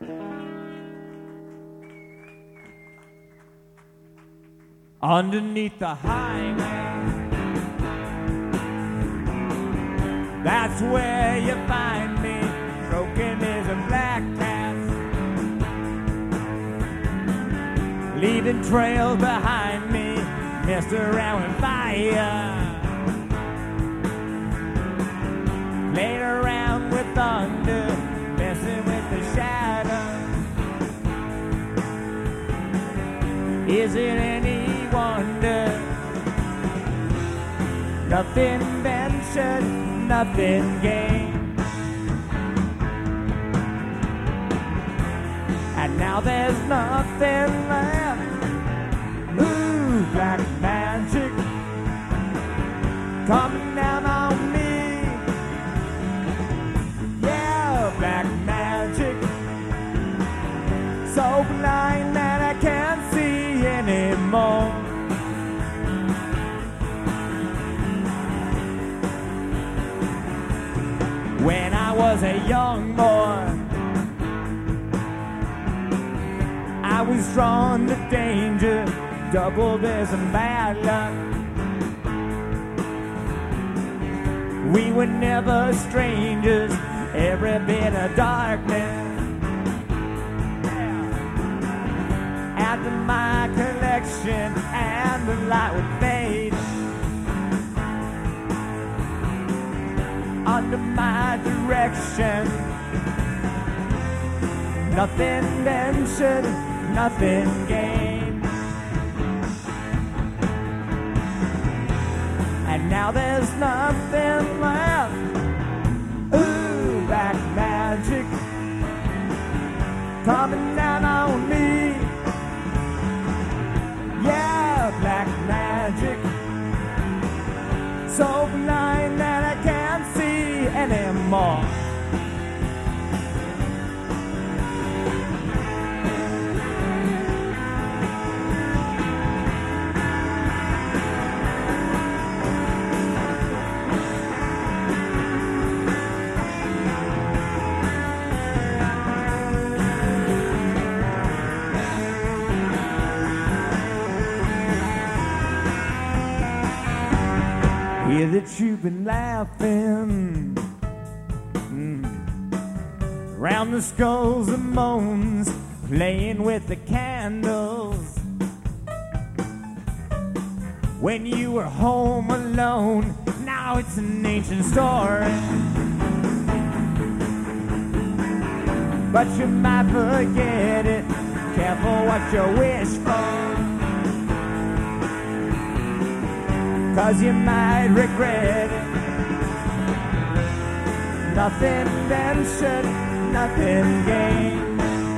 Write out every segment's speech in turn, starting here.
Underneath the highway, that's where you find me, stroking his black cat, leaving trails behind me, messed around with fire, played around with thunder, messing with the shadows. Is it any wonder? Nothing ventured, nothing gained, and now there's nothing left. Ooh, black magic coming down on me. Yeah, black magic, so blind that I can't see anymore. When I was a young boy, I was drawn to danger, double this and bad luck. We were never strangers, every bit of darkness. Add to my collection and the light would fade. Under my direction, nothing ventured, nothing gained, and now there's nothing left. Ooh, black magic coming down on me. Yeah, black magic, so blind that I can't see anymore. Hear that you've been laughing around the skulls and moans, playing with the candles when you were home alone. Now it's an ancient story, but you might forget it. Careful what you wish for, 'cause you might regret it. Nothing ventured, nothing gained,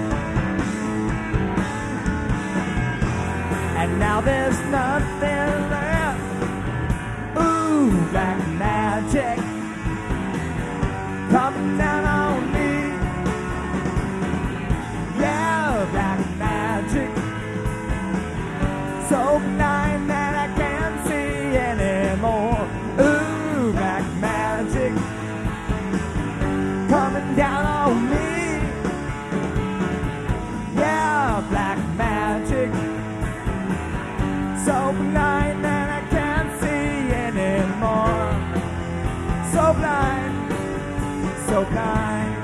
and now there's nothing left. Ooh, black magic coming down on me. Yeah, black magic, so blind that I can't see anymore. Ooh, black magic coming down on me. Yeah, black magic, so blind that I can't see anymore. So blind, so blind,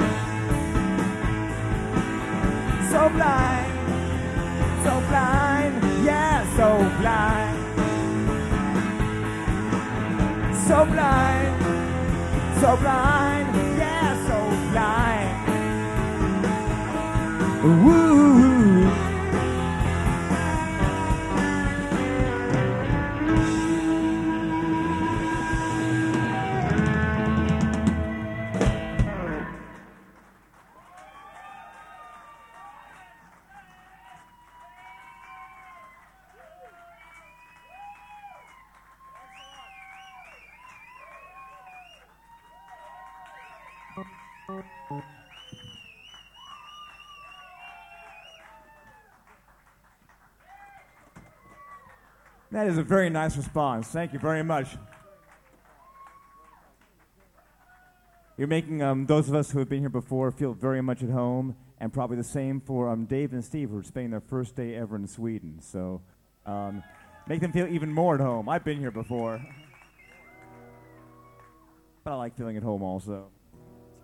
so blind, so blind, yeah, so blind. So blind, so blind, yeah, so blind. Woo. That is a very nice response. Thank you very much. You're making those of us who have been here before feel very much at home, and probably the same for Dave and Steve, who are spending their first day ever in Sweden. So make them feel even more at home. I've been here before, but I like feeling at home also.